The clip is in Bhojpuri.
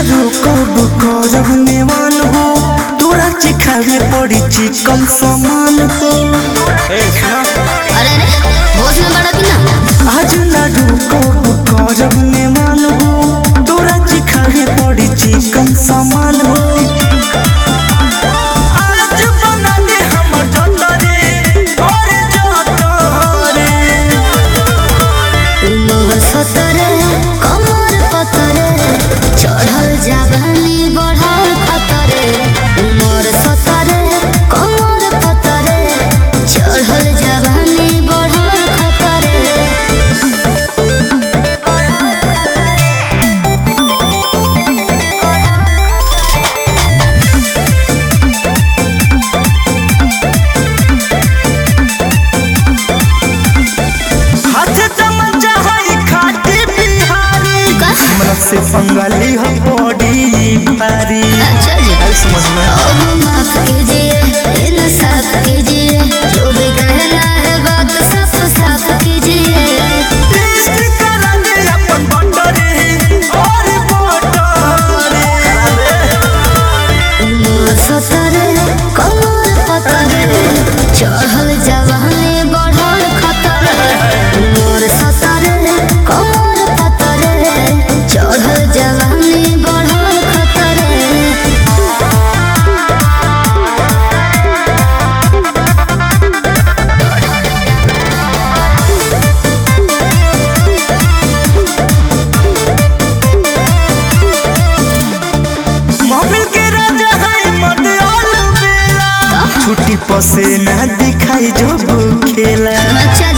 कब करब नेवान हो तोरा चिखावे पड़ी चिकन सामान हो। अरे होश में बड़ा कि ना आज लाडू कब करब नेवान हो तोरा चिखावे पड़ी चिकन सामान हो। आज बना दे हमर जतरे और जतरे उमर सतरे कमर पतरे चढ़ल जागनी बढ़ल खतरे। उमर सतरे कमर पतरे चढ़ल जागनी बढ़ल खतरे। हाथ चमचा है खाटी बिहारी हमरा से बंगाली हम बड़ी भारी। अच्छा जी समझ में अब माफ कीजिए इंसाफ कीजिए जो भी कहना है बात साफ साफ कीजिए। टेस्ट करांगे अपन बंडरे और बंडरे। उमर सतरे कमर पतरे चढ़ल जवानी बढ़ल खतरे। उमर सतरे कमर पतरे चढ़ल जवानी बढ़ल खतरे। मोबिल के राजा है मटियाल बेला छुट्टी पसे ना दिखाई जो खेला। अच्छा